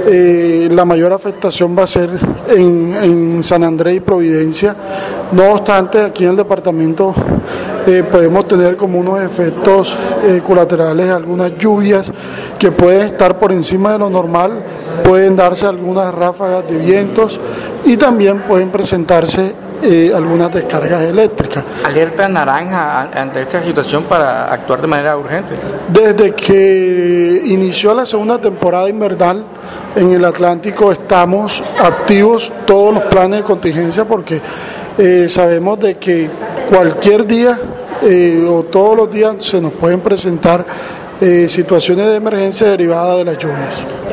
La mayor afectación va a ser en San Andrés y Providencia. No obstante, aquí en el departamento podemos tener como unos efectos colaterales algunas lluvias que pueden estar por encima de lo normal, pueden darse algunas ráfagas de vientos y también pueden presentarse algunas descargas eléctricas. ¿Alerta naranja ante esta situación para actuar de manera urgente? Desde que inició la segunda temporada invernal en el Atlántico estamos activos todos los planes de contingencia porque sabemos de que cualquier día o todos los días se nos pueden presentar situaciones de emergencia derivadas de las lluvias.